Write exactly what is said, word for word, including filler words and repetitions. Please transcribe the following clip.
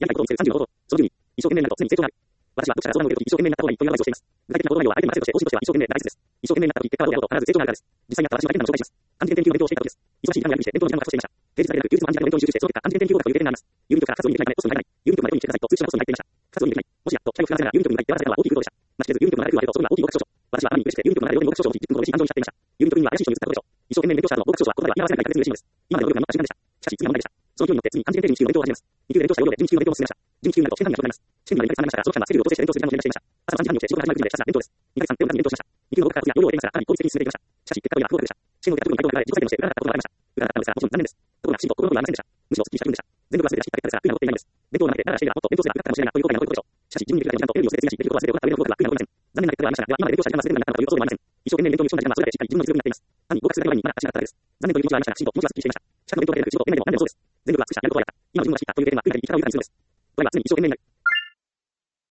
やりたいことを見せるさんじゅうの方法。そのじゅうに、一生懸命になると常に成長がある。私は読者が相談を受けるとき一生懸命になった方がいいというアドバイスをしています。具体的な言葉には相手に任せるとして、講師としては一生懸命なら必須です。一生懸命になったとき結果はどうであろうと必ず成長があるからです。実際にあった私の体験談を紹介します。安全研究の勉強をしていたことです。忙しい時間をやりくりして勉強の時間を確保していました。平日だけでなく休日も暗記の勉強に集中してその結果、安全研究学という経験があります。郵便局から活動に行けないためポストに入らない。郵便局まで取りに来てくださいと通知がポストに入っていました。活動に行けない。もしや、と期待を膨らませながら郵便局に向かい手を合わせたのは大きい空洞でした。待ちきれず郵便局の中で空を開けるとそこには大きい合格証書。私は頭にびっくりして郵便局の中で両手に合格証書を持ち、じゅっぷんほど嬉しい感情に浸っていました。郵便局には怪しい人を譲ったことでしょう。一生懸命勉強した後の合格証書はここでは言い合わせない大切に嬉しいのです。今までの努力が実った瞬間でした。しかし次が問題でした。その勢いによって次に安全研究の勉強を始めます。に級で勉強した要領で準一級の勉強も進めました。準一級になると試験管理が始まります。試験にはにかげつかかりましたが、その期間はスケジュールを調整して勉強する時間の準備をしていました。朝さんじはんに起きて仕事が始まる時までひたすら勉強です。にかげつかん手をかけて勉強しました。に級の合格から次は要領を入れますが、かなり効率的に進めていきました。しかし結果というのは不合格でした。試験の結果というのは自己採点として占ったことがありました。占ったのですが、もちろん残念です。ところがきちんと心の声はありませんでした。むしろすっきりした気分でした。全部が全て出し切った結果ですが、悔いが残っていないのです。勉強の中でだらだらしていればもっと勉強すれば楽だったかもしれないなという後悔が残ることでしょう。しかし自分にできるだけの時間とエネルギーを全て費やし、勉強を忘れて行った上での合格は悔いが残りません。残念な結果ではありましたが、では今まで勉強した時間が全て無駄になったのかということではありません。一生懸命勉強に打ち込んだ時間はそれだけしっかり自分の実力になっています。単に合格するだけ前にまだ足があっただけです。残念という気持ちはありましたが、きちんと気持ちはすっきりしていました。資格の勉強だけでなく仕事、恋愛でも何でもそうです。全部が尽くした、やることはやった。今の自分がしてきたという経験が悔いなり生き方を豊かにするのです。これは常に一生懸命になる。